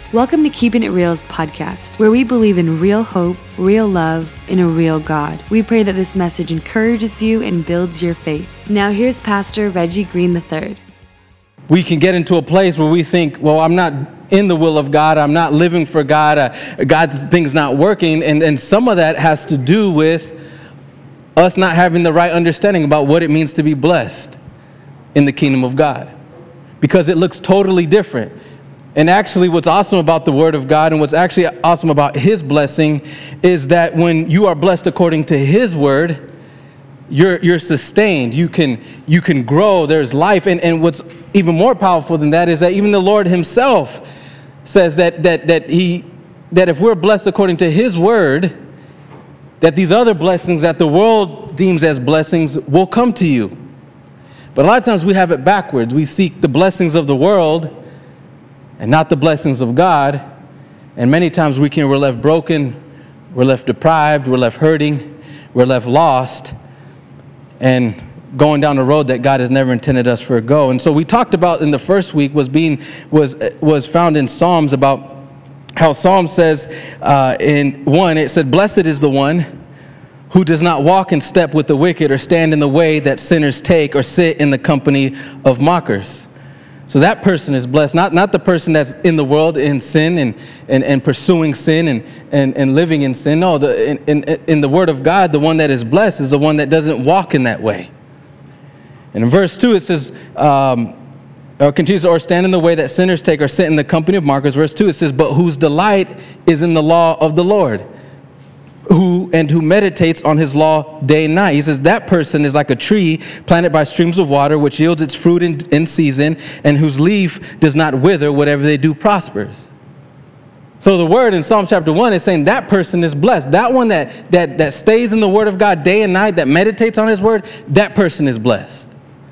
Welcome to Keeping It Real's podcast, where we believe in real hope, real love, and a real God. We pray that this message encourages you and builds your faith. Now here's Pastor Reggie Green III. We can get into a place where we think, well, I'm not in the will of God. I'm not living for God. God's thing's not working. And some of that has to do with us not having the right understanding about what it means to be blessed in the kingdom of God, because it looks totally different. And actually, what's awesome about the Word of God and what's actually awesome about His blessing is that when you are blessed according to His Word, you're sustained. You can grow. There's life. And what's even more powerful than that is that even the Lord Himself says that if we're blessed according to His Word, that these other blessings that the world deems as blessings will come to you. But a lot of times we have it backwards. We seek the blessings of the world and not the blessings of God. And many times we're left broken, we're left deprived, we're left hurting, we're left lost, and going down a road that God has never intended us for a go. And so we talked about in the first week was found in Psalms, about how Psalm says in 1, it said, "Blessed is the one who does not walk in step with the wicked, or stand in the way that sinners take, or sit in the company of mockers." So that person is blessed, not the person that's in the world in sin and pursuing sin and living in sin. No, in the Word of God, the one that is blessed is the one that doesn't walk in that way. And in verse 2 it says, continues, "Or stand in the way that sinners take, or sit in the company of mockers." Verse 2 it says, "But whose delight is in the law of the Lord, who meditates on His law day and night." He says that person is like a tree planted by streams of water, which yields its fruit in season, and whose leaf does not wither. Whatever they do prospers. So the word in Psalm chapter 1 is saying that person is blessed. That one that stays in the Word of God day and night, that meditates on His Word, that person is blessed.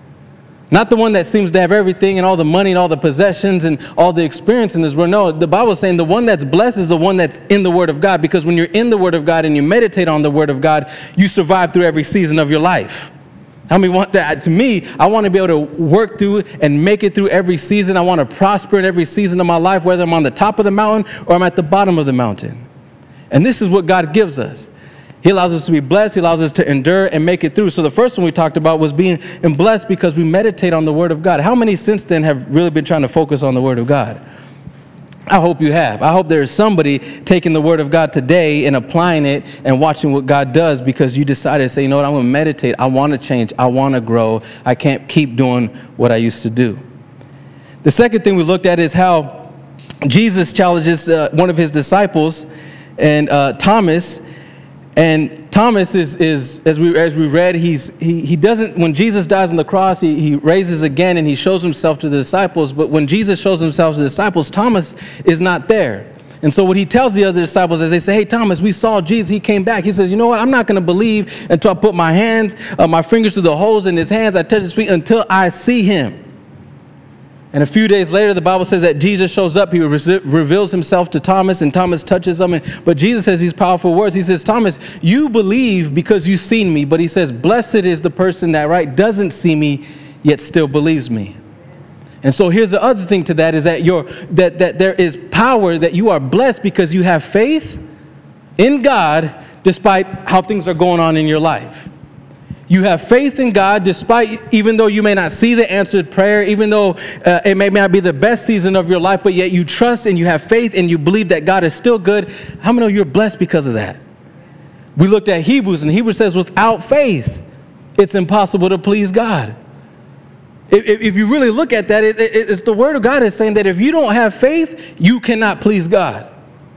Not the one that seems to have everything and all the money and all the possessions and all the experience in this world. No, the Bible is saying the one that's blessed is the one that's in the Word of God, because when you're in the Word of God and you meditate on the Word of God, you survive through every season of your life. How many want that? To me, I want to be able to work through and make it through every season. I want to prosper in every season of my life, whether I'm on the top of the mountain or I'm at the bottom of the mountain. And this is what God gives us. He allows us to be blessed. He allows us to endure and make it through. So the first one we talked about was being blessed because we meditate on the Word of God. How many since then have really been trying to focus on the Word of God? I hope you have. I hope there is somebody taking the Word of God today and applying it and watching what God does, because you decided to say, you know what, I'm going to meditate. I want to change. I want to grow. I can't keep doing what I used to do. The second thing we looked at is how Jesus challenges one of His disciples, and Thomas. And Thomas is as we read, he doesn't, when Jesus dies on the cross, he raises again and He shows Himself to the disciples. But when Jesus shows Himself to the disciples, Thomas is not there. And so what He tells the other disciples is, they say, "Hey, Thomas, we saw Jesus. He came back." He says, "You know what? I'm not going to believe until I put my fingers through the holes in His hands. I touch His feet until I see Him." And a few days later, the Bible says that Jesus shows up. He reveals Himself to Thomas, and Thomas touches Him. But Jesus says these powerful words. He says, "Thomas, you believe because you've seen me." But He says, "Blessed is the person that doesn't see me, yet still believes me." And so here's the other thing to that, is that that there is power, that you are blessed because you have faith in God despite how things are going on in your life. You have faith in God even though you may not see the answered prayer, even though it may not be the best season of your life, but yet you trust and you have faith and you believe that God is still good. How many know you're blessed because of that? We looked at Hebrews, and Hebrews says without faith, it's impossible to please God. If you really look at that, it's the Word of God is saying that if you don't have faith, you cannot please God.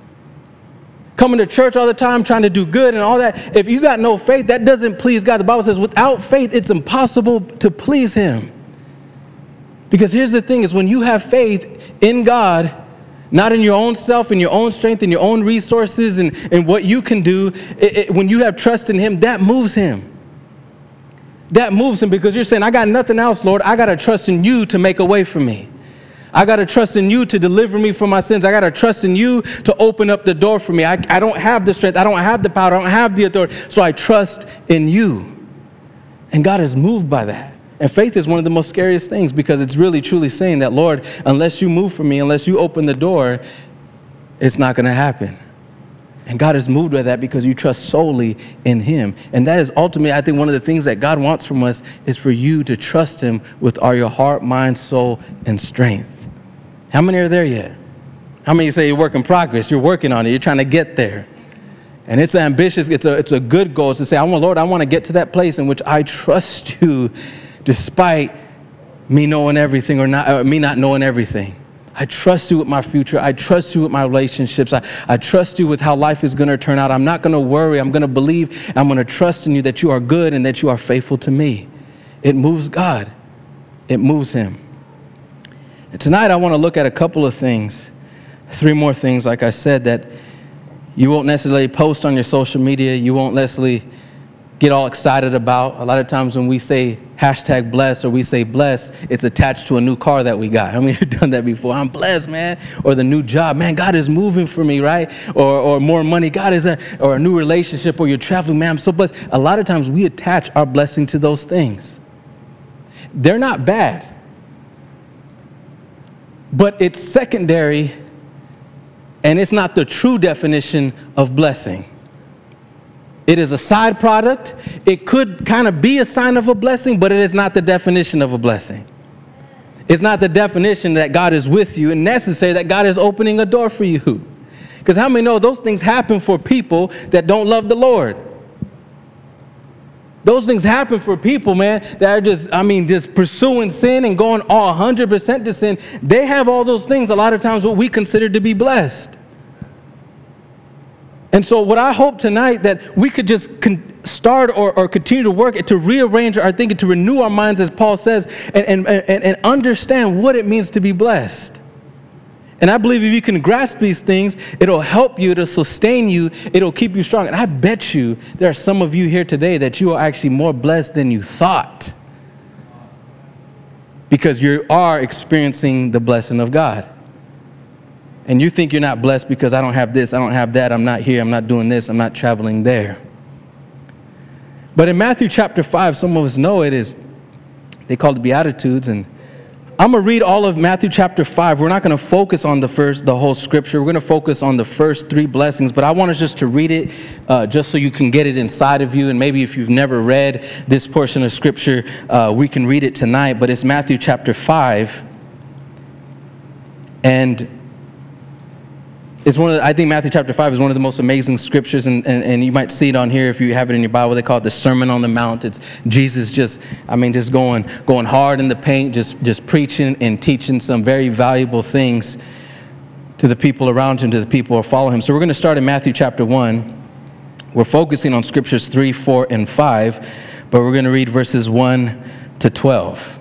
Coming to church all the time, trying to do good and all that, if you got no faith, that doesn't please God. The Bible says without faith, it's impossible to please Him. Because here's the thing, is when you have faith in God, not in your own self, in your own strength, in your own resources, and what you can do, when you have trust in Him, that moves Him. That moves Him, because you're saying, I got nothing else, Lord. I got to trust in You to make a way for me. I got to trust in You to deliver me from my sins. I got to trust in You to open up the door for me. I don't have the strength. I don't have the power. I don't have the authority. So I trust in You. And God is moved by that. And faith is one of the most scariest things, because it's really truly saying that, Lord, unless You move for me, unless You open the door, it's not going to happen. And God is moved by that because you trust solely in him. And that is ultimately, I think, one of the things that God wants from us is for you to trust him with all your heart, mind, soul, and strength. How many are there yet? How many say you're work in progress? You're working on it. You're trying to get there. And it's ambitious. It's a good goal. It's to say, Lord, I want to get to that place in which I trust you despite me knowing everything or me not knowing everything. I trust you with my future. I trust you with my relationships. I trust you with how life is going to turn out. I'm not going to worry. I'm going to believe. I'm going to trust in you that you are good and that you are faithful to me. It moves God. It moves him. And tonight I want to look at a couple of things, 3 more things, like I said, that you won't necessarily post on your social media. You won't necessarily get all excited about. A lot of times when we say #blessed or we say blessed, it's attached to a new car that we got. How many have done that before? I'm blessed, man. Or the new job, man, God is moving for me, right? Or more money, or a new relationship, or you're traveling, man, I'm so blessed. A lot of times we attach our blessing to those things. They're not bad, but it's secondary, and it's not the true definition of blessing. It is a side product. It could kind of be a sign of a blessing, but it is not the definition of a blessing. It's not the definition that God is with you and necessary that God is opening a door for you. Because how many know those things happen for people that don't love the Lord? Those things happen for people, man, that are just pursuing sin and going all 100% to sin. They have all those things, a lot of times what we consider to be blessed. And so what I hope tonight that we could just start or continue to work to rearrange our thinking, to renew our minds, as Paul says, and understand what it means to be blessed. And I believe if you can grasp these things, it'll help you, it'll sustain you, it'll keep you strong. And I bet you there are some of you here today that you are actually more blessed than you thought, because you are experiencing the blessing of God. And you think you're not blessed because I don't have this, I don't have that, I'm not here, I'm not doing this, I'm not traveling there. But in Matthew chapter 5, some of us know it is, they call it Beatitudes, and I'm going to read all of Matthew chapter 5. We're not going to focus on the whole scripture. We're going to focus on the first 3 blessings, but I want us just to read it just so you can get it inside of you. And maybe if you've never read this portion of scripture, we can read it tonight. But it's Matthew chapter 5, and I think Matthew chapter 5 is one of the most amazing scriptures, and you might see it on here if you have it in your Bible. They call it the Sermon on the Mount. It's Jesus just going hard in the paint, just preaching and teaching some very valuable things to the people around him, to the people who follow him. So we're going to start in Matthew chapter 1. We're focusing on scriptures 3, 4, and 5, but we're going to read verses 1 to 12.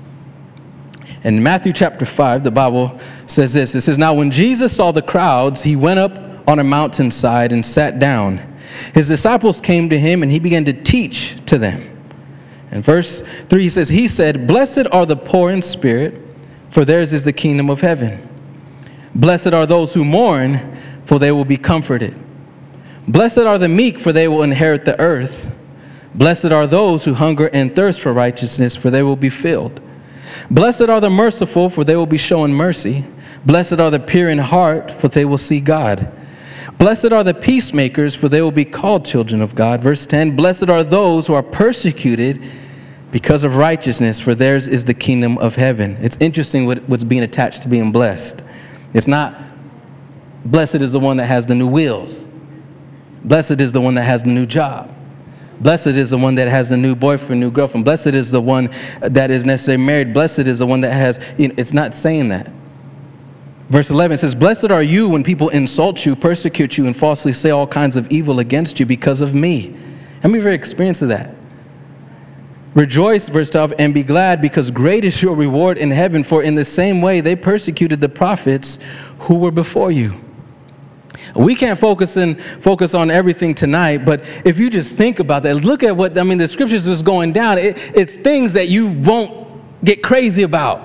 In Matthew chapter 5, the Bible says this. It says, "Now when Jesus saw the crowds, he went up on a mountainside and sat down. His disciples came to him, and he began to teach to them." In verse 3, he said, "Blessed are the poor in spirit, for theirs is the kingdom of heaven. Blessed are those who mourn, for they will be comforted. Blessed are the meek, for they will inherit the earth. Blessed are those who hunger and thirst for righteousness, for they will be filled. Blessed are the merciful, for they will be shown mercy. Blessed are the pure in heart, for they will see God. Blessed are the peacemakers, for they will be called children of God." Verse 10, "Blessed are those who are persecuted because of righteousness, for theirs is the kingdom of heaven." It's interesting what's being attached to being blessed. It's not, blessed is the one that has the new wheels. Blessed is the one that has the new job. Blessed is the one that has a new boyfriend, new girlfriend. Blessed is the one that is necessarily married. Blessed is the one that has, it's not saying that. Verse 11 says, "Blessed are you when people insult you, persecute you, and falsely say all kinds of evil against you because of me." How many of you have experienced that? "Rejoice," verse 12, "and be glad, because great is your reward in heaven, for in the same way they persecuted the prophets who were before you." We can't focus on everything tonight, but if you just think about that, look at the scriptures is going down. It's things that you won't get crazy about.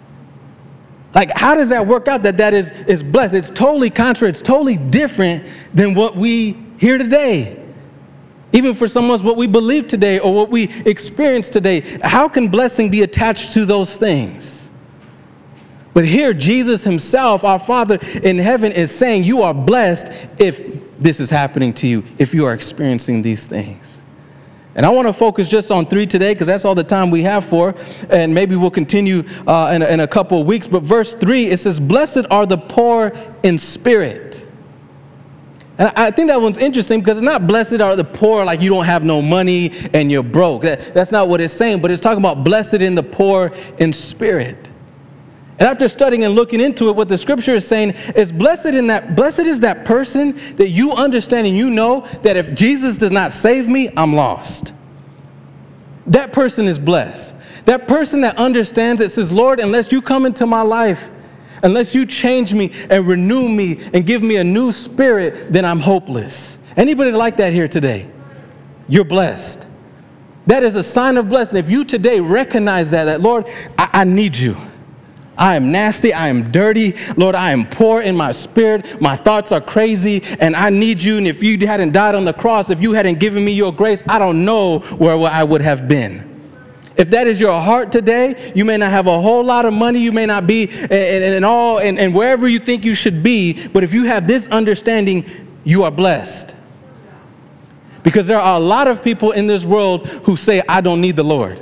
Like, how does that work out that is blessed? It's totally contrary. It's totally different than what we hear today. Even for some of us, what we believe today or what we experience today. How can blessing be attached to those things? But here, Jesus himself, our Father in heaven, is saying you are blessed if this is happening to you, if you are experiencing these things. And I want to focus just on 3 today because that's all the time we have for, and maybe we'll continue in a couple of weeks. But verse 3, it says, blessed are the poor in spirit. And I think that one's interesting because it's not blessed are the poor like you don't have no money and you're broke. That's not what it's saying, but it's talking about blessed in the poor in spirit. And after studying and looking into it, what the scripture is saying is blessed is that person that you understand and you know that if Jesus does not save me, I'm lost. That person is blessed. That person that understands it says, Lord, unless you come into my life, unless you change me and renew me and give me a new spirit, then I'm hopeless. Anybody like that here today? You're blessed. That is a sign of blessing. If you today recognize that Lord, I need you. I am nasty, I am dirty. Lord, I am poor in my spirit. My thoughts are crazy and I need you. And if you hadn't died on the cross, if you hadn't given me your grace, I don't know where I would have been. If that is your heart today, you may not have a whole lot of money. You may not be and wherever you think you should be. But if you have this understanding, you are blessed. Because there are a lot of people in this world who say, I don't need the Lord.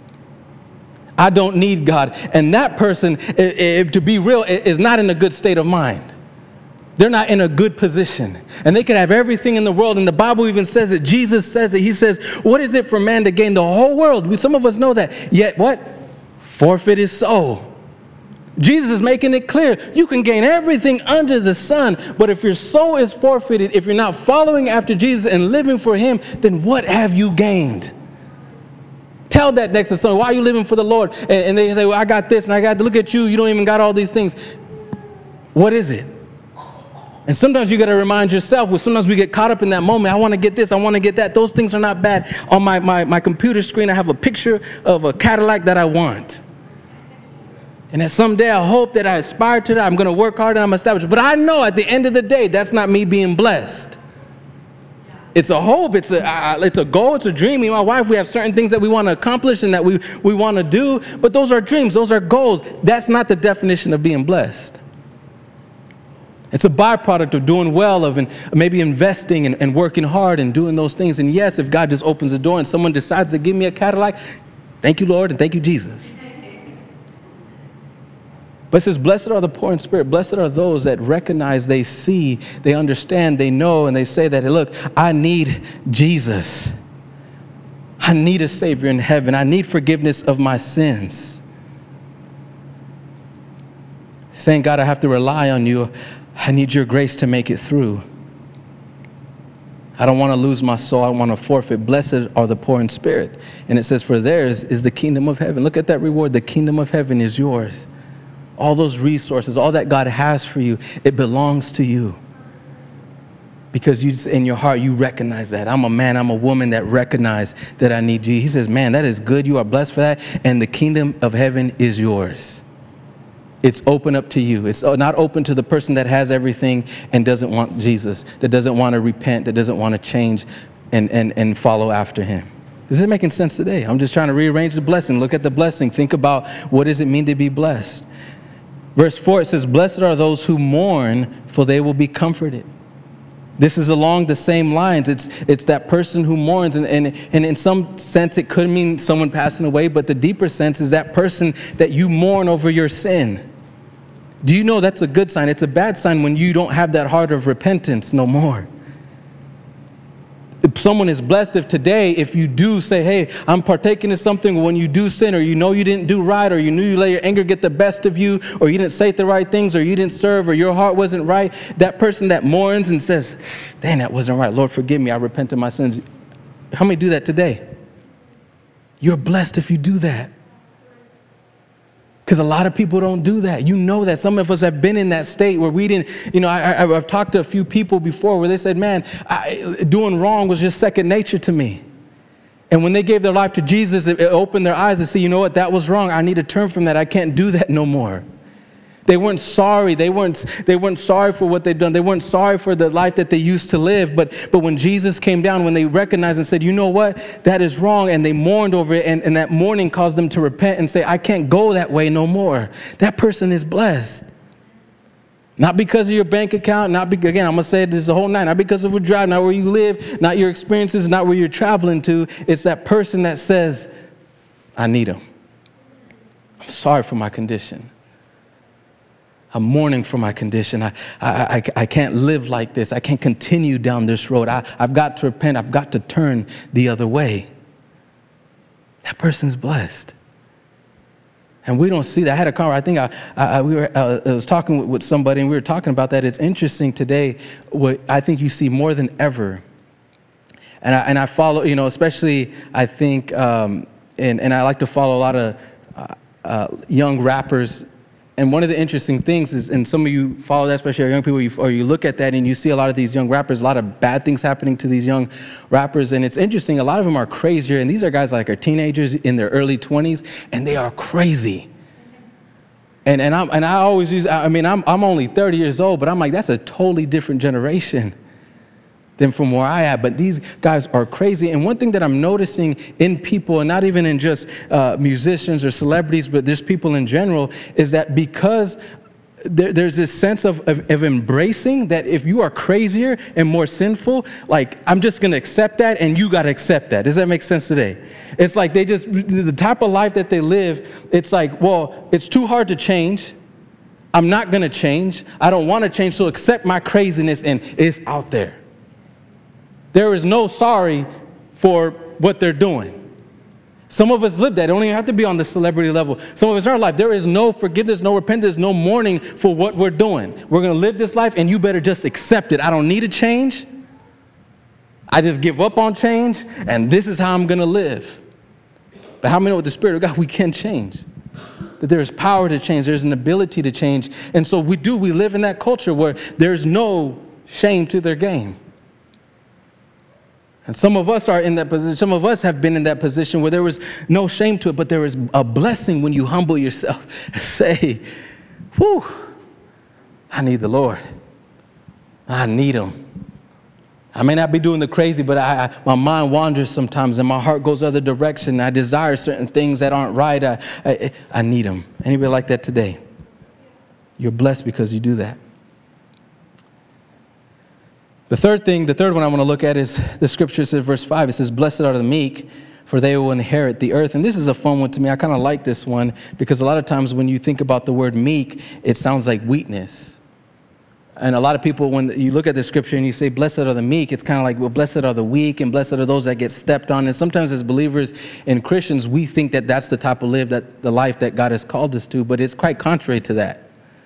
I don't need God. And that person, to be real, is not in a good state of mind. They're not in a good position. And they can have everything in the world. And the Bible even says it. Jesus says it. He says, what is it for man to gain the whole world? Some of us know that. Yet what? Forfeit his soul. Jesus is making it clear. You can gain everything under the sun. But if your soul is forfeited, if you're not following after Jesus and living for him, then what have you gained? Tell that next to someone, why are you living for the Lord? And they say, well, I got this and I got to look at you. You don't even got all these things. What is it? And sometimes you got to remind yourself, well, sometimes we get caught up in that moment. I want to get this. I want to get that. Those things are not bad. On my computer screen, I have a picture of a Cadillac that I want. And that someday I hope that I aspire to that. I'm going to work hard and I'm established. But I know at the end of the day, that's not me being blessed. It's a hope, it's a goal, it's a dream. Me and my wife, we have certain things that we want to accomplish and that we want to do, but those are dreams, those are goals. That's not the definition of being blessed. It's a byproduct of doing well, of maybe investing and working hard and doing those things. And yes, if God just opens the door and someone decides to give me a Cadillac, thank you, Lord, and thank you, Jesus. But it says, blessed are the poor in spirit. Blessed are those that recognize, they see, they understand, they know, and they say that, hey, look, I need Jesus. I need a Savior in heaven. I need forgiveness of my sins. Saying, God, I have to rely on you. I need your grace to make it through. I don't want to lose my soul. I don't want to forfeit. Blessed are the poor in spirit. And it says, for theirs is the kingdom of heaven. Look at that reward. The kingdom of heaven is yours. All those resources, all that God has for you, it belongs to you. Because you, in your heart, you recognize that. I'm a man, I'm a woman that recognize that I need you. He says, man, that is good. You are blessed for that. And the kingdom of heaven is yours. It's open up to you. It's not open to the person that has everything and doesn't want Jesus, that doesn't want to repent, that doesn't want to change and follow after him. Is it making sense today? I'm just trying to rearrange the blessing. Look at the blessing. Think about what does it mean to be blessed? Verse 4, it says, blessed are those who mourn, for they will be comforted. This is along the same lines. It's that person who mourns. And in some sense, it could mean someone passing away. But the deeper sense is that person that you mourn over your sin. Do you know that's a good sign? It's a bad sign when you don't have that heart of repentance no more. If someone is blessed if you do say, hey, I'm partaking in something, when you do sin or you know you didn't do right or you knew you let your anger get the best of you or you didn't say the right things or you didn't serve or your heart wasn't right, that person that mourns and says, dang, that wasn't right. Lord, forgive me. I repent of my sins. How many do that today? You're blessed if you do that. Because a lot of people don't do that. You know that. Some of us have been in that state where we didn't, I've talked to a few people before where they said, man, doing wrong was just second nature to me. And when they gave their life to Jesus, it opened their eyes to see, you know what, that was wrong. I need to turn from that. I can't do that no more. They weren't sorry. They weren't sorry for what they've done. They weren't sorry for the life that they used to live. But when Jesus came down, when they recognized and said, you know what, that is wrong, and they mourned over it, and that mourning caused them to repent and say, I can't go that way no more. That person is blessed. Not because of your bank account, again, I'm going to say this the whole night, not because of a drive, not where you live, not your experiences, not where you're traveling to. It's that person that says, I need him. I'm sorry for my condition. I'm mourning for my condition. I can't live like this. I can't continue down this road. I've got to repent. I've got to turn the other way. That person's blessed. And we don't see that. I had a conversation. I was talking with somebody, and we were talking about that. It's interesting today. What I think you see more than ever. And I follow, especially I think, and I like to follow a lot of young rappers. And one of the interesting things is, and some of you follow that, especially our young people, or you look at that and you see a lot of these young rappers, a lot of bad things happening to these young rappers. And it's interesting, a lot of them are crazier. And these are guys like are teenagers in their early 20s, and they are crazy. And I always use, I'm only 30 years old, but I'm like, that's a totally different generation than from where I am. But these guys are crazy. And one thing that I'm noticing in people, and not even in just musicians or celebrities, but there's people in general, is that because there's this sense of embracing that if you are crazier and more sinful, like, I'm just going to accept that, and you got to accept that. Does that make sense today? It's like the type of life that they live, it's like, well, it's too hard to change. I'm not going to change. I don't want to change, so accept my craziness, and it's out there. There is no sorry for what they're doing. Some of us live that. It don't even have to be on the celebrity level. Some of us in our life, there is no forgiveness, no repentance, no mourning for what we're doing. We're going to live this life, and you better just accept it. I don't need to change. I just give up on change, and this is how I'm going to live. But how many know with the Spirit of God, we can change? That there is power to change. There's an ability to change. And so we live in that culture where there's no shame to their game. And some of us are in that position. Some of us have been in that position where there was no shame to it, but there is a blessing when you humble yourself and say, whew, I need the Lord. I need him. I may not be doing the crazy, but my mind wanders sometimes and my heart goes other direction. I desire certain things that aren't right. I need him. Anybody like that today? You're blessed because you do that. The third one I want to look at is the scripture says, verse 5, it says, blessed are the meek, for they will inherit the earth. And this is a fun one to me. I kind of like this one because a lot of times when you think about the word meek, it sounds like weakness. And a lot of people, when you look at the scripture and you say, blessed are the meek, it's kind of like, well, blessed are the weak and blessed are those that get stepped on. And sometimes as believers and Christians, we think that that's the type of the life that God has called us to, but it's quite contrary to that.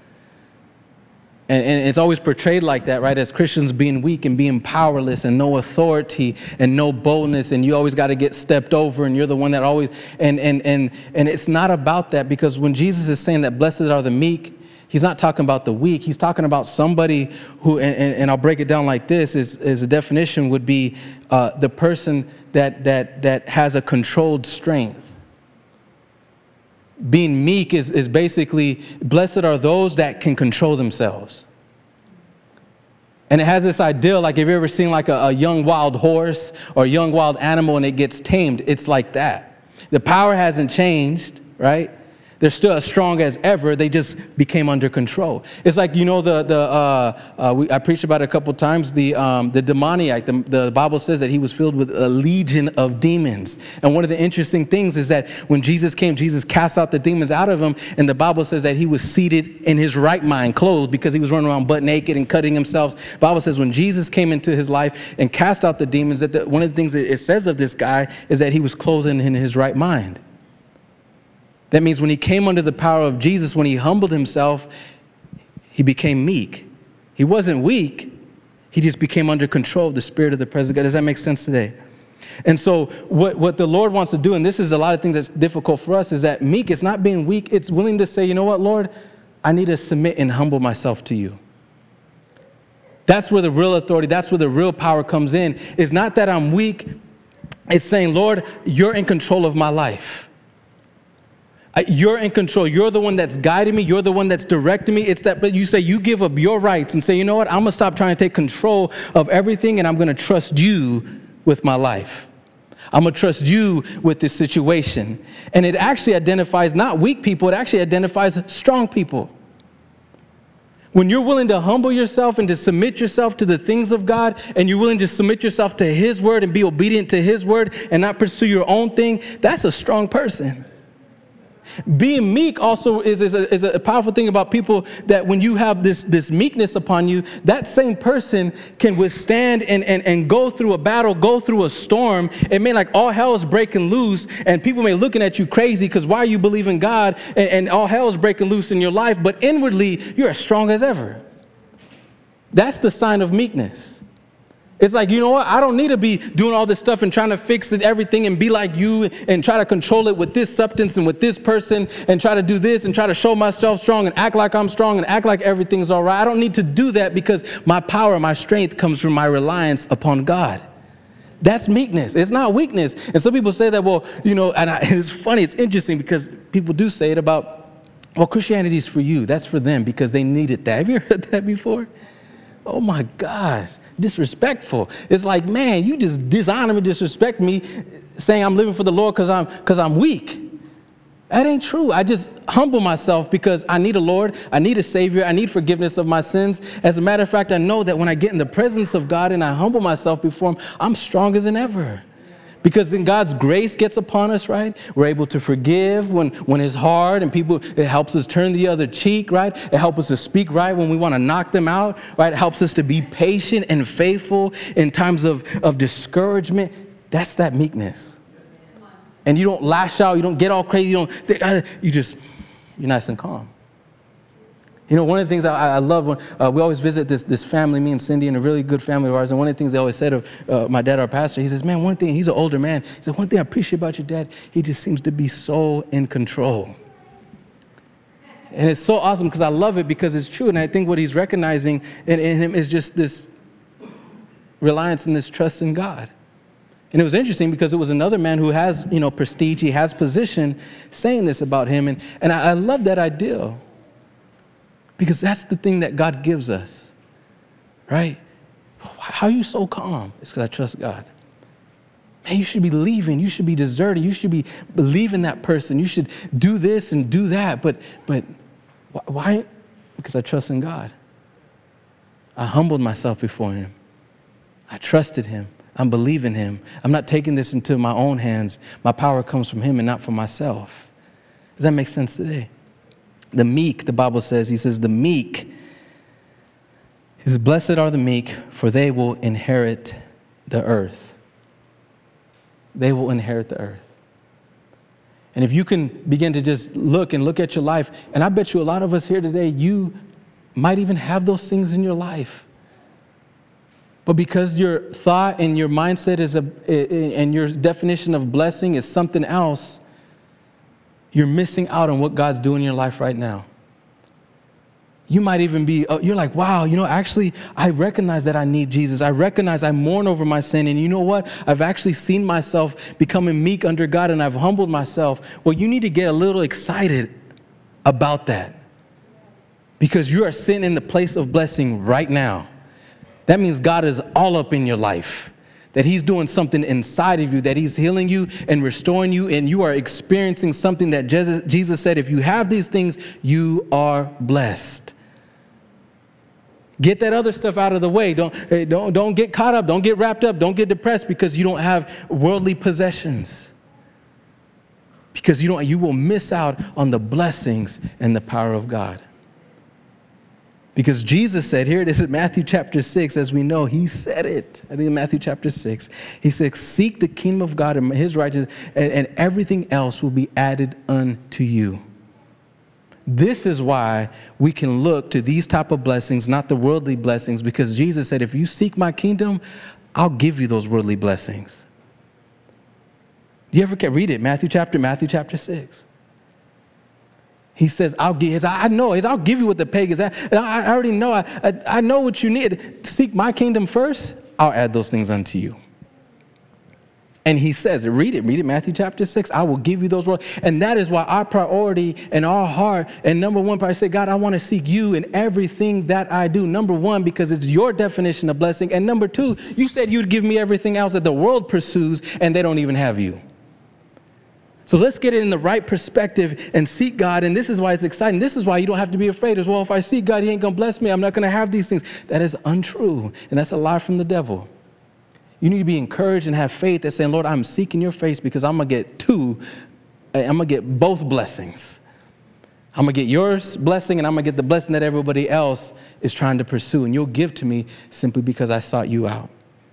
And it's always portrayed like that, right? As Christians being weak and being powerless and no authority and no boldness, and you always got to get stepped over, and you're the one that always, and it's not about that, because when Jesus is saying that blessed are the meek, he's not talking about the weak. He's talking about somebody who, and I'll break it down like this, is a definition would be the person that has a controlled strength. Being meek is basically, blessed are those that can control themselves. And it has this ideal, like, have you ever seen like a young wild horse or a young wild animal and it gets tamed? It's like that. The power hasn't changed, right? They're still as strong as ever. They just became under control. It's like, I preached about it a couple times, the demoniac. The Bible says that he was filled with a legion of demons. And one of the interesting things is that when Jesus came, Jesus cast out the demons out of him. And the Bible says that he was seated in his right mind, clothed, because he was running around butt naked and cutting himself. The Bible says when Jesus came into his life and cast out the demons, that one of the things that it says of this guy is that he was clothed in his right mind. That means when he came under the power of Jesus, when he humbled himself, he became meek. He wasn't weak. He just became under control of the Spirit of the present God. Does that make sense today? And so what the Lord wants to do, and this is a lot of things that's difficult for us, is that meek is not being weak. It's willing to say, you know what, Lord, I need to submit and humble myself to you. That's where the real authority, that's where the real power comes in. It's not that I'm weak. It's saying, Lord, you're in control of my life. You're in control. You're the one that's guiding me. You're the one that's directing me. It's that, but you say you give up your rights and say, you know what? I'm going to stop trying to take control of everything, and I'm going to trust you with my life. I'm going to trust you with this situation. And it actually identifies not weak people. It actually identifies strong people. When you're willing to humble yourself and to submit yourself to the things of God, and you're willing to submit yourself to His word and be obedient to His word and not pursue your own thing, that's a strong person. Being meek also is a powerful thing about people, that when you have this meekness upon you, that same person can withstand and go through a battle, go through a storm. It may like all hell is breaking loose, and people may looking at you crazy because why you believe in God, and all hell is breaking loose in your life, but inwardly you're as strong as ever. That's the sign of meekness. It's like, you know what? I don't need to be doing all this stuff and trying to fix it, everything and be like you and try to control it with this substance and with this person and try to do this and try to show myself strong and act like I'm strong and act like everything's all right. I don't need to do that because my power, my strength comes from my reliance upon God. That's meekness. It's not weakness. And some people say that, well, you know, and it's funny, it's interesting because people do say it about, well, Christianity's for you. That's for them because they needed that. Have you heard that before? Oh my gosh, disrespectful. It's like, man, you just dishonor me, disrespect me, saying I'm living for the Lord because I'm weak. That ain't true. I just humble myself because I need a Lord, I need a Savior, I need forgiveness of my sins. As a matter of fact, I know that when I get in the presence of God and I humble myself before Him, I'm stronger than ever. Because then God's grace gets upon us, right? We're able to forgive when it's hard, and it helps us turn the other cheek, right? It helps us to speak right when we want to knock them out, right? It helps us to be patient and faithful in times of discouragement. That's that meekness. And you don't lash out, you don't get all crazy, you're nice and calm. You know, one of the things I love when we always visit this family, me and Cindy, and a really good family of ours. And one of the things they always said of my dad, our pastor, he says, man, one thing, he's an older man. He said, one thing I appreciate about your dad, he just seems to be so in control. And it's so awesome because I love it because it's true. And I think what he's recognizing in him is just this reliance and this trust in God. And it was interesting because it was another man who has, you know, prestige, he has position, saying this about him. And I love that ideal. Because that's the thing that God gives us, right? How are you so calm? It's because I trust God. Man, you should be leaving. You should be deserting. You should be believing that person. You should do this and do that. But why? Because I trust in God. I humbled myself before Him. I trusted Him. I'm believing Him. I'm not taking this into my own hands. My power comes from Him and not from myself. Does that make sense today? The meek, the Bible says, He says, the meek, He says, blessed are the meek, for they will inherit the earth. They will inherit the earth. And if you can begin to just look at your life, and I bet you a lot of us here today, you might even have those things in your life. But because your thought and your mindset and your definition of blessing is something else, you're missing out on what God's doing in your life right now. You might even be, you're like, wow, you know, actually, I recognize that I need Jesus. I recognize I mourn over my sin. And you know what? I've actually seen myself becoming meek under God, and I've humbled myself. Well, you need to get a little excited about that, because you are sitting in the place of blessing right now. That means God is all up in your life. That He's doing something inside of you, that He's healing you and restoring you, and you are experiencing something that Jesus said, if you have these things, you are blessed. Get that other stuff out of the way. Don't get caught up. Don't get wrapped up. Don't get depressed because you don't have worldly possessions. Because you will miss out on the blessings and the power of God. Because Jesus said, here it is in Matthew chapter 6, as we know, He said it. I think in Matthew chapter 6, He said, seek the kingdom of God and His righteousness, and everything else will be added unto you. This is why we can look to these type of blessings, not the worldly blessings, because Jesus said, if you seek my kingdom, I'll give you those worldly blessings. Do you ever read it? Matthew chapter 6. He says, I'll give you what the pagans. I already know. I know what you need. Seek my kingdom first. I'll add those things unto you. And he says, read it, Matthew chapter 6, I will give you those words. And that is why our priority and our heart, and number one, I say, God, I want to seek you in everything that I do. Number one, because it's your definition of blessing. And number two, you said you'd give me everything else that the world pursues, and they don't even have you. So let's get it in the right perspective and seek God. And this is why it's exciting. This is why you don't have to be afraid as well. If I seek God, he ain't going to bless me. I'm not going to have these things. That is untrue. And that's a lie from the devil. You need to be encouraged and have faith that saying, Lord, I'm seeking your face because I'm going to get both blessings. I'm going to get yours blessing and I'm going to get the blessing that everybody else is trying to pursue. And you'll give to me simply because I sought you out.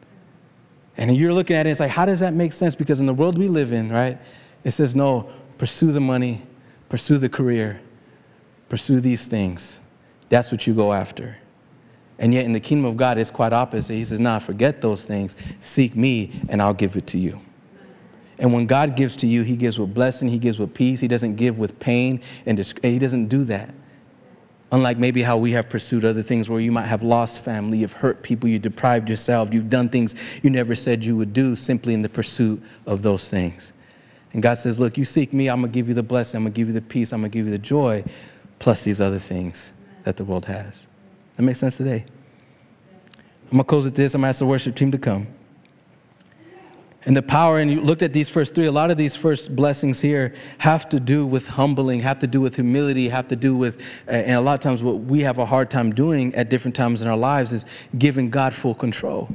And you're looking at it, it's like, how does that make sense? Because in the world we live in, right, it says, no, pursue the money, pursue the career, pursue these things. That's what you go after. And yet in the kingdom of God, it's quite opposite. He says, nah, forget those things. Seek me and I'll give it to you. And when God gives to you, he gives with blessing, he gives with peace. He doesn't give with pain and he doesn't do that. Unlike maybe how we have pursued other things where you might have lost family, you've hurt people, you deprived yourself, you've done things you never said you would do simply in the pursuit of those things. And God says, look, you seek me, I'm going to give you the blessing, I'm going to give you the peace, I'm going to give you the joy, plus these other things that the world has. That makes sense today? I'm going to close with this. I'm going to ask the worship team to come. And the power, and you looked at these first three, a lot of these first blessings here have to do with humbling, have to do with humility, have to do with, and a lot of times what we have a hard time doing at different times in our lives is giving God full control.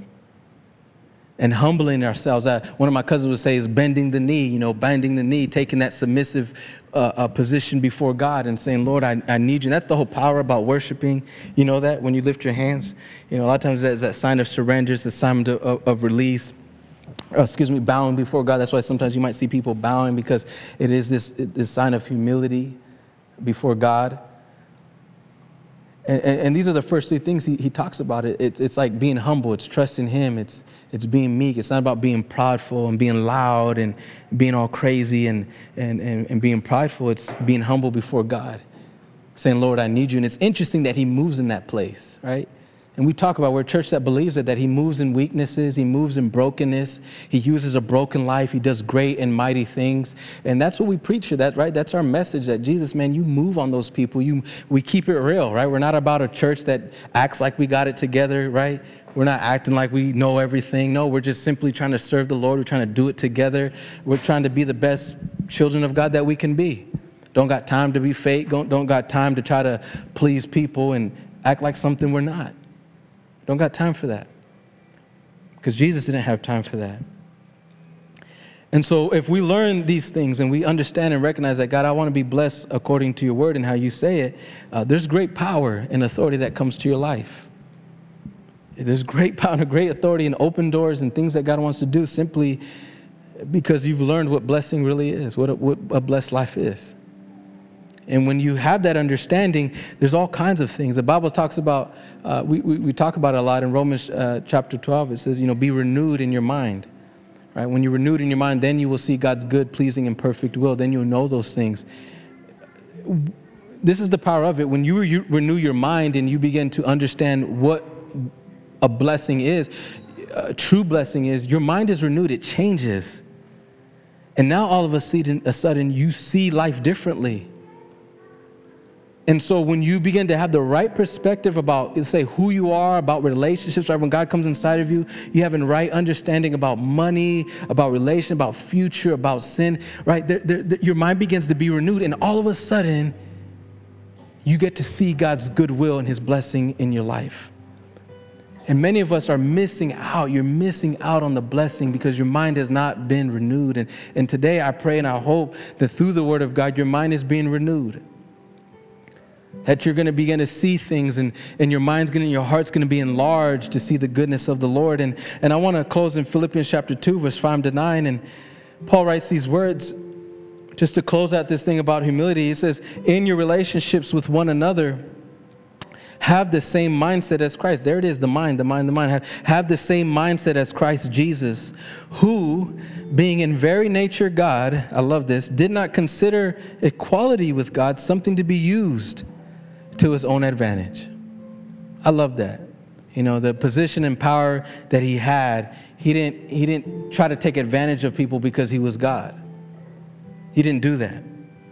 And humbling ourselves. One of my cousins would say is bending the knee, taking that submissive position before God and saying, Lord, I need you. And that's the whole power about worshiping. You know that when you lift your hands, a lot of times that's that sign of surrender, it's a sign of release. Bowing before God. That's why sometimes you might see people bowing because it is this sign of humility before God. And these are the first three things he talks about. It's like being humble. It's trusting him. It's being meek. It's not about being prideful and being loud and being all crazy and being prideful. It's being humble before God, saying, Lord, I need you. And it's interesting that he moves in that place, right? And we talk about, we're a church that believes that he moves in weaknesses, he moves in brokenness, he uses a broken life, he does great and mighty things. And that's what we preach here, right? That's our message, that Jesus, man, you move on those people. We keep it real, right? We're not about a church that acts like we got it together, right? We're not acting like we know everything. No, we're just simply trying to serve the Lord. We're trying to do it together. We're trying to be the best children of God that we can be. Don't got time to be fake. Don't got time to try to please people and act like something we're not. Don't got time for that. Because Jesus didn't have time for that. And so if we learn these things and we understand and recognize that, God, I want to be blessed according to your word and how you say it, there's great power and authority that comes to your life. There's great power and great authority and open doors and things that God wants to do simply because you've learned what blessing really is, what a blessed life is. And when you have that understanding, there's all kinds of things. The Bible talks about, we talk about it a lot in Romans chapter 12. It says, be renewed in your mind. Right? When you're renewed in your mind, then you will see God's good, pleasing, and perfect will. Then you'll know those things. This is the power of it. When you renew your mind and you begin to understand what a blessing is, a true blessing is, your mind is renewed. It changes. And now all of a sudden, you see life differently. And so when you begin to have the right perspective about, let's say, who you are, about relationships, right? When God comes inside of you, you have a right understanding about money, about relation, about future, about sin, right? Your mind begins to be renewed, and all of a sudden, you get to see God's goodwill and his blessing in your life. And many of us are missing out. You're missing out on the blessing because your mind has not been renewed. And today I pray and I hope that through the word of God, your mind is being renewed. That you're going to begin to see things and your heart's going to be enlarged to see the goodness of the Lord. And I want to close in Philippians chapter 2, verse 5-9. And Paul writes these words just to close out this thing about humility. He says, in your relationships with one another, have the same mindset as Christ. There it is, the mind. Have the same mindset as Christ Jesus, who, being in very nature God, I love this, did not consider equality with God something to be used to his own advantage. I love that. The position and power that he had, He didn't try to take advantage of people because he was God. He didn't do that.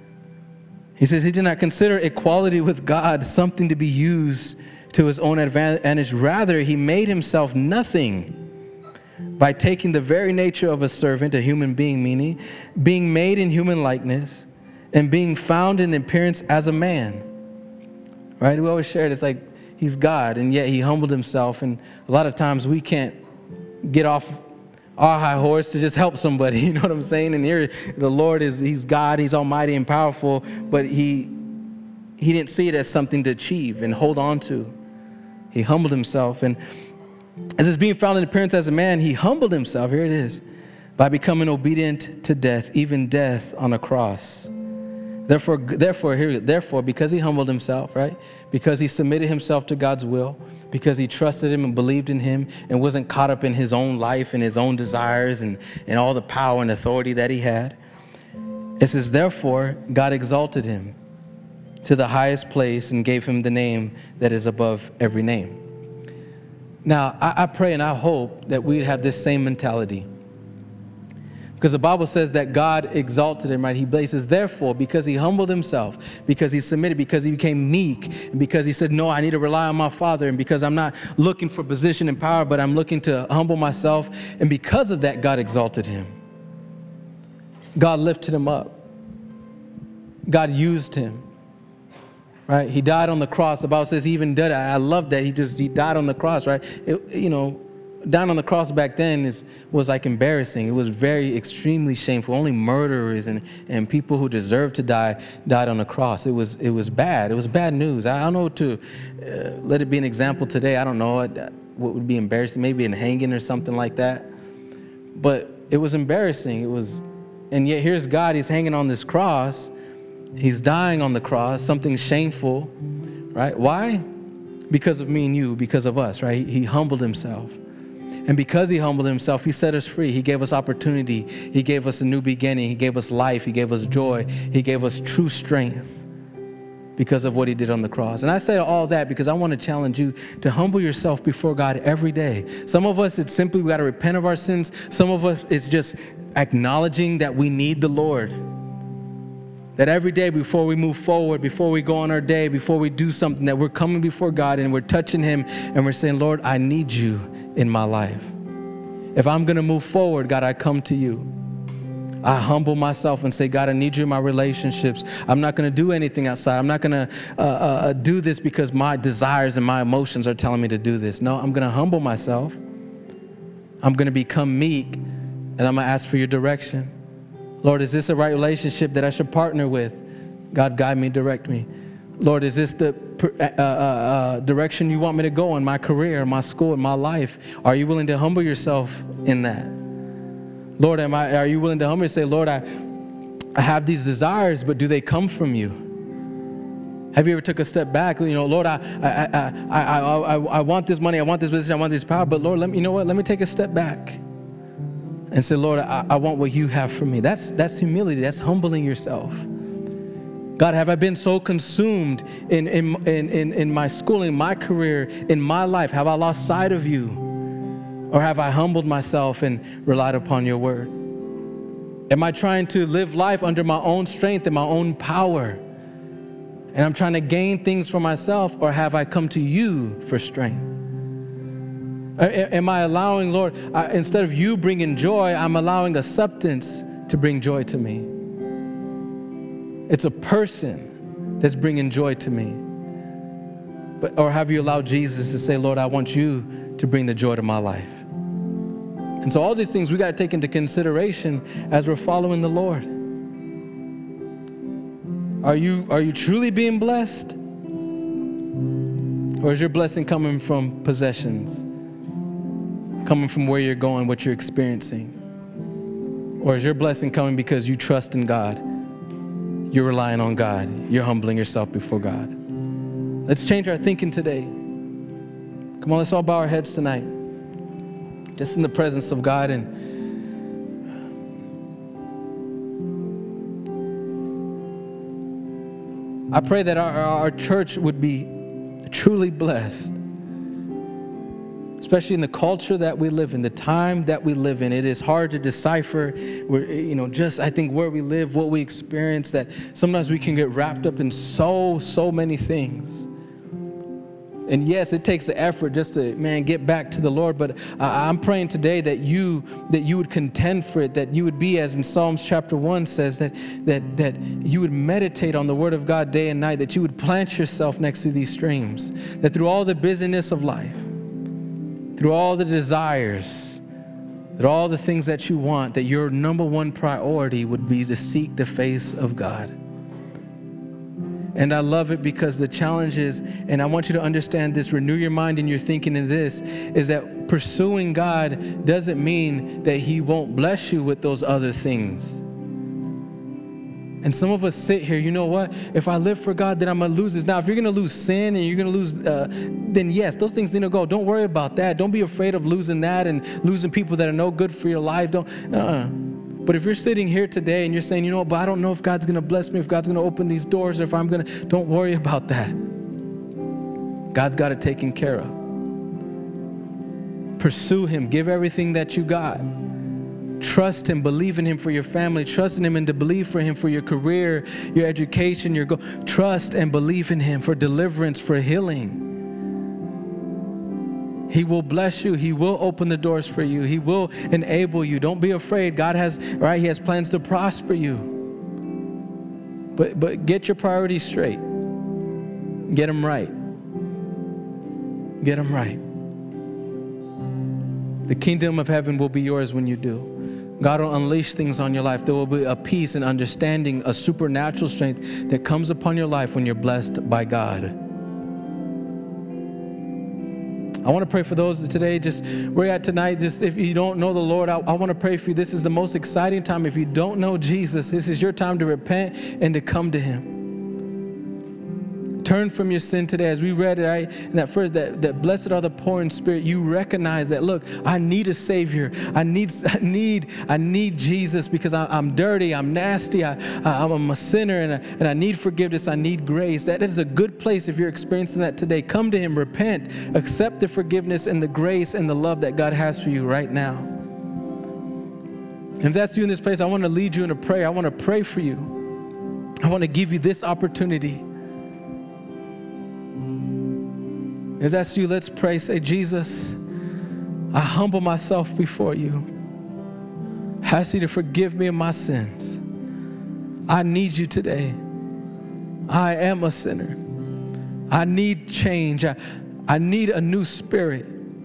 He says he did not consider equality with God something to be used to his own advantage. Rather, he made himself nothing by taking the very nature of a servant, a human being, meaning being made in human likeness and being found in the appearance as a man. Right? We always share it. It's like he's God, and yet he humbled himself. And a lot of times we can't get off our high horse to just help somebody. You know what I'm saying? And here the Lord he's God, he's almighty and powerful, but he didn't see it as something to achieve and hold on to. He humbled himself. And as it's being found in appearance as a man, he humbled himself, here it is, by becoming obedient to death, even death on a cross. Therefore, because he humbled himself, right? Because he submitted himself to God's will, because he trusted him and believed in him and wasn't caught up in his own life and his own desires and all the power and authority that he had. It says, therefore, God exalted him to the highest place and gave him the name that is above every name. Now, I pray and I hope that we'd have this same mentality. Because the Bible says that God exalted him, right? He says, therefore, because he humbled himself, because he submitted, because he became meek, and because he said, no, I need to rely on my Father, and because I'm not looking for position and power, but I'm looking to humble myself, and because of that, God exalted him. God lifted him up. God used him, right? He died on the cross. The Bible says he even did it. I love that. He died on the cross, right? Dying on the cross back then was like embarrassing. It was very extremely shameful. Only murderers and people who deserved to die died on the cross. It was bad. It was bad news. I don't know to let it be an example today. I don't know what would be embarrassing. Maybe in hanging or something like that. But it was embarrassing. And yet here's God. He's hanging on this cross. He's dying on the cross. Something shameful, right? Why? Because of me and you. Because of us, right? He humbled himself. And because he humbled himself, he set us free. He gave us opportunity. He gave us a new beginning. He gave us life. He gave us joy. He gave us true strength because of what he did on the cross. And I say all that because I want to challenge you to humble yourself before God every day. Some of us, it's simply we got to repent of our sins. Some of us, it's just acknowledging that we need the Lord. That every day before we move forward, before we go on our day, before we do something, that we're coming before God and we're touching him and we're saying, Lord, I need you in my life. If I'm going to move forward, God, I come to you. I humble myself and say, God, I need you in my relationships. I'm not going to do anything outside. I'm not going to do this because my desires and my emotions are telling me to do this. No, I'm going to humble myself. I'm going to become meek, and I'm going to ask for your direction. Lord, is this a right relationship that I should partner with? God, guide me, direct me. Lord, is this the direction you want me to go in my career, my school, in my life? Are you willing to humble yourself in that? Lord, are you willing to humble and say, Lord, I have these desires, but do they come from you? Have you ever took a step back? Lord, I want this money, I want this position, I want this power, but Lord, let me take a step back and say, Lord, I want what you have for me. That's humility. That's humbling yourself. God, have I been so consumed in my schooling, my career, in my life? Have I lost sight of you? Or have I humbled myself and relied upon your word? Am I trying to live life under my own strength and my own power? And I'm trying to gain things for myself, or have I come to you for strength? Am I allowing, Lord, instead of you bringing joy, I'm allowing a substance to bring joy to me. It's a person that's bringing joy to me. Or have you allowed Jesus to say, Lord, I want you to bring the joy to my life? And so all these things we got to take into consideration as we're following the Lord. Are you truly being blessed? Or is your blessing coming from possessions? Coming from where you're going, what you're experiencing? Or is your blessing coming because you trust in God? You're relying on God. You're humbling yourself before God. Let's change our thinking today. Come on, let's all bow our heads tonight. Just in the presence of God. And I pray that our church would be truly blessed. especially in the culture that we live in, the time that we live in. It is hard to decipher, I think where we live, what we experience, that sometimes we can get wrapped up in so many things. And yes, it takes the effort just to, get back to the Lord. But I'm praying today that you would contend for it, that you would be, as in Psalms chapter 1 says, that you would meditate on the Word of God day and night, that you would plant yourself next to these streams, that through all the busyness of life, through all the desires, that all the things that you want, that your number one priority would be to seek the face of God. And I love it because the challenge is, and I want you to understand this, renew your mind and your thinking in this, is that pursuing God doesn't mean that He won't bless you with those other things. And some of us sit here, you know what? If I live for God, then I'm going to lose this. Now, if you're going to lose sin and you're going to lose, then yes, those things need to go. Don't worry about that. Don't be afraid of losing that and losing people that are no good for your life. But if you're sitting here today and you're saying, you know what, but I don't know if God's going to bless me, if God's going to open these doors, or if I'm going to, don't worry about that. God's got it taken care of. Pursue Him. Give everything that you got. Trust Him. Believe in Him for your family. Trust in Him and to believe for Him for your career, your education, your goal. Trust and believe in Him for deliverance, for healing. He will bless you. He will open the doors for you. He will enable you. Don't be afraid. God has, He has plans to prosper you. But get your priorities straight. Get them right. Get them right. The kingdom of heaven will be yours when you do. God will unleash things on your life. There will be a peace and understanding, a supernatural strength that comes upon your life when you're blessed by God. I want to pray for those that today, just where you're at tonight, just if you don't know the Lord, I want to pray for you. This is the most exciting time. If you don't know Jesus, this is your time to repent and to come to Him. Turn from your sin today. As we read it, right, in that first, that blessed are the poor in spirit, you recognize that, look, I need a Savior. I need Jesus because I'm dirty, I'm nasty, I'm a sinner, and I need forgiveness, I need grace. That is a good place if you're experiencing that today. Come to Him, repent, accept the forgiveness and the grace and the love that God has for you right now. And if that's you in this place, I want to lead you in a prayer. I want to pray for you. I want to give you this opportunity. If that's you, let's pray. Say, Jesus, I humble myself before you. I ask you to forgive me of my sins. I need you today. I am a sinner. I need change. I need a new spirit.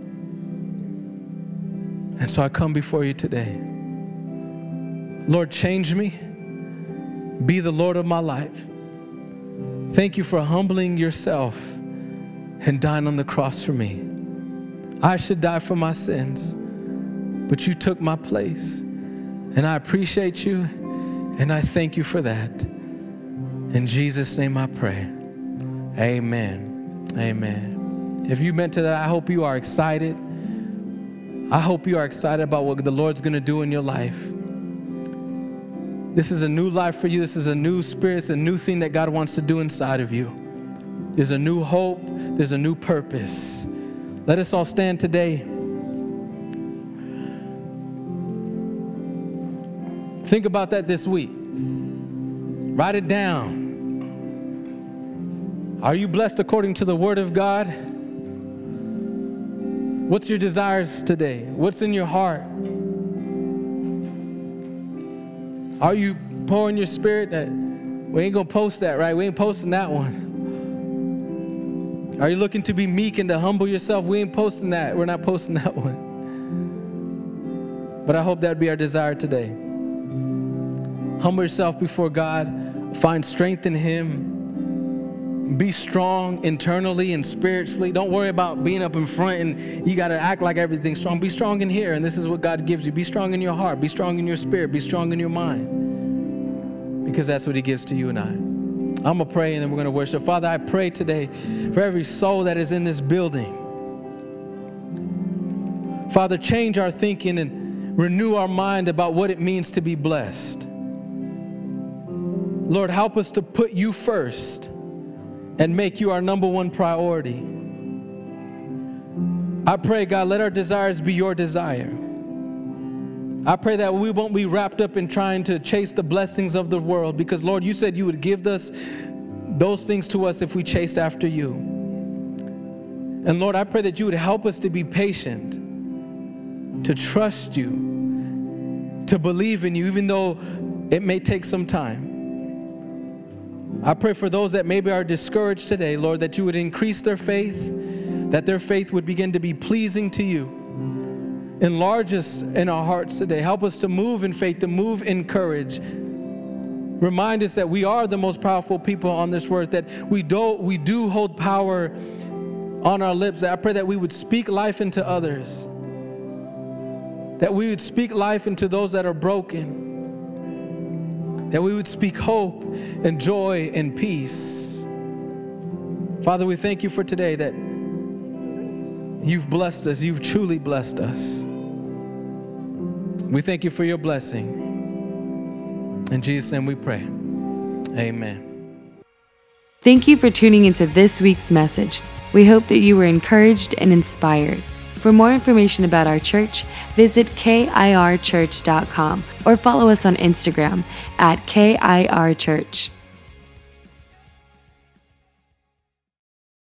And so I come before you today. Lord, change me. Be the Lord of my life. Thank you for humbling yourself and dying on the cross for me. I should die for my sins, but you took my place. And I appreciate you, and I thank you for that. In Jesus' name I pray. Amen. Amen. If you meant to that, I hope you are excited. I hope you are excited about what the Lord's going to do in your life. This is a new life for you. This is a new spirit. It's a new thing that God wants to do inside of you. There's a new hope. There's a new purpose. Let us all stand today. Think about that this week. Write it down. Are you blessed according to the Word of God? What's your desires today? What's in your heart? Are you pouring your spirit? We ain't gonna post that, right? We ain't posting that one. Are you looking to be meek and to humble yourself? We ain't posting that. We're not posting that one. But I hope that'd be our desire today. Humble yourself before God. Find strength in Him. Be strong internally and spiritually. Don't worry about being up in front and you got to act like everything's strong. Be strong in here, and this is what God gives you. Be strong in your heart. Be strong in your spirit. Be strong in your mind. Because that's what He gives to you and I. I'm going to pray and then we're going to worship. Father, I pray today for every soul that is in this building. Father, change our thinking and renew our mind about what it means to be blessed. Lord, help us to put you first and make you our number one priority. I pray, God, let our desires be your desire. I pray that we won't be wrapped up in trying to chase the blessings of the world, because, Lord, you said you would give us those things to us if we chased after you. And, Lord, I pray that you would help us to be patient, to trust you, to believe in you, even though it may take some time. I pray for those that maybe are discouraged today, Lord, that you would increase their faith, that their faith would begin to be pleasing to you. Enlarge us in our hearts today. Help us to move in faith, to move in courage. Remind us that we are the most powerful people on this earth, that we do hold power on our lips. I pray that we would speak life into others, that we would speak life into those that are broken, that we would speak hope and joy and peace. Father, we thank you for today, that you've blessed us. You've truly blessed us. We thank you for your blessing. In Jesus' name we pray. Amen. Thank you for tuning into this week's message. We hope that you were encouraged and inspired. For more information about our church, visit kirchurch.com or follow us on Instagram @KIRChurch.